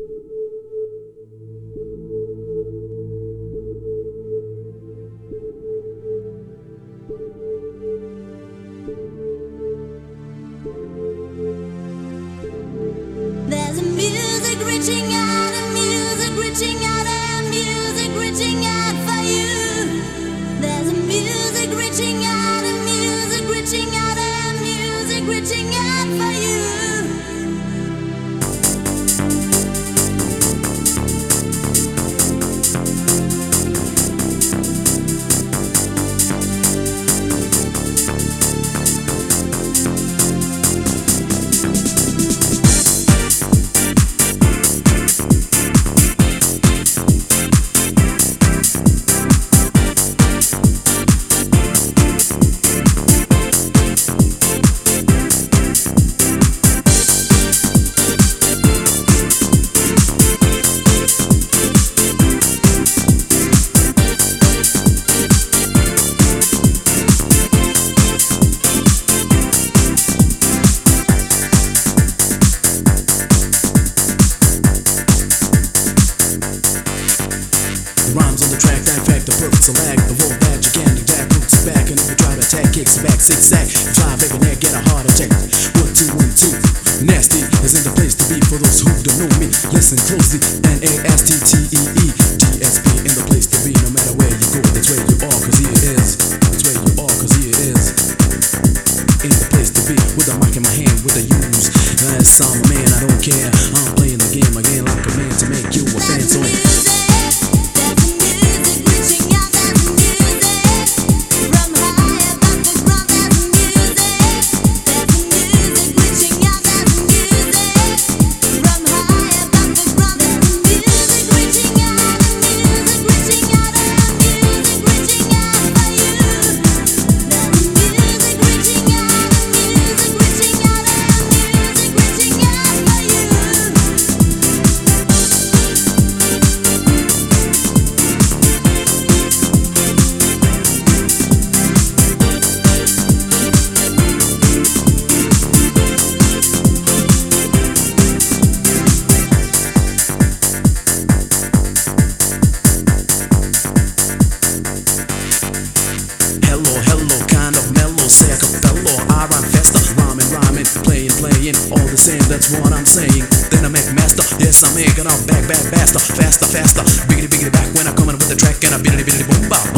There's a music reaching out, a music reaching out, a music reaching out for you. There's a music reaching out, a music reaching out, a music reaching out for you. Rhymes on the track, that fact, the perfect select. The roll that you can attack, roots back, and if you try to attack, kicks back, zigzag. Fly, baby, neck, get a heart attack. 1, 2, 1, 2. Nasty is in the place to be for those who don't know me. Listen closely. N-A-S-T-T-E-E. G-S-P in the place to be. No matter where you go, that's where you are, cause here it is. That's where you are, cause here it is. In the place to be, with a mic in my hand, with a use. Yes, I'm a man, I don't care. I'm playing the game again like a man to make you a fan. So all the same, that's what I'm saying. Then I make master, yes I make it up, back, faster, biggity back when I come in with the track and I biddity boom bop.